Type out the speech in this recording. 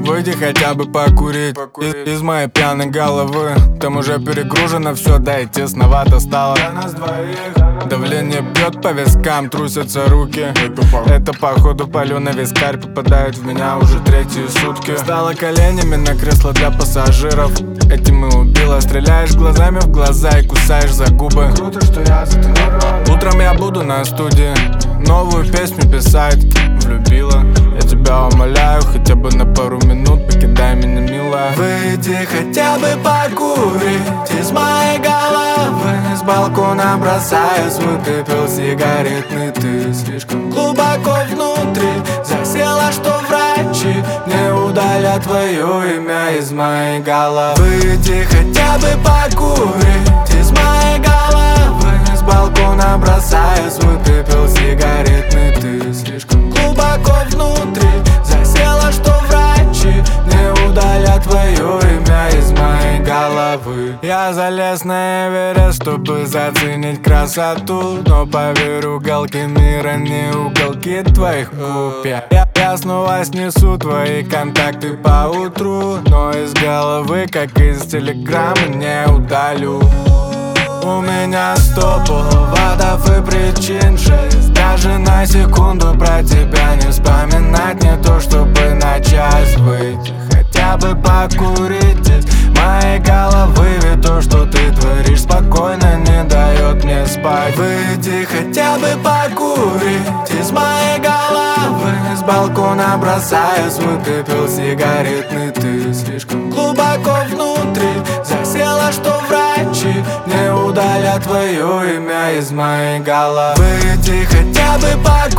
Выйди хотя бы покурить из моей пьяной головы. Там уже перегружено все, да и тесновато стало. Давление бьет по вискам, трусятся руки. Это походу паленый вискарь попадает в меня уже третьи сутки. Стала коленями на кресло для пассажиров. Этим и убила. Стреляешь глазами в глаза и кусаешь за губы. Круто, что я затренирован. Утром я буду на студии новую песню писать. Влюбила. Я тебя умоляю, хотя бы на пару минут покидай меня, милая. Выйди хотя бы покурить из моей головы. С балкона бросаю свой пепел сигаретный. Ты слишком глубоко внутри засела, что врачи не удалят твое имя из моей головы. Выйди хотя бы покурить из моей головы. С балкона бросаю свой пепел сигаретный. Ты слишком глубоко внутри засела, что врачи не удалят твое имя из моей головы. Я залез на Эверест, чтобы заценить красоту, но поверь, уголки мира не уголки твоих губ. Я снова снесу твои контакты по утру, но из головы, как из телеграммы, не удалю. У меня 100 поводов и причин 6. Даже на секунду про тебя не вспоминать. Не то чтобы на час выйти, хотя бы покурить из моей головы. Ведь то, что ты творишь, спокойно не дает мне спать. Выйди хотя бы покурить из моей головы. С балкона бросаю свой пепел сигаретный. Ты слишком глубоко внутри засела, что врачи не удалят твое имя из моей головы. Выйди хотя бы покурить